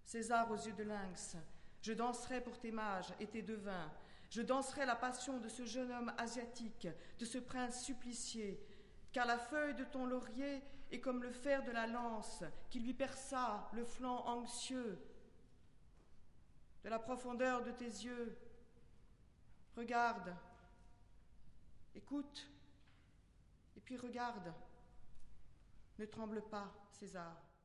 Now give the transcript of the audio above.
César aux yeux de lynx, je danserai pour tes mages et tes devins. Je danserai la passion de ce jeune homme asiatique, de ce prince supplicié, car la feuille de ton laurier est comme le fer de la lance qui lui perça le flanc anxieux. De la profondeur de tes yeux, regarde, écoute, et puis regarde. Ne tremble pas, César.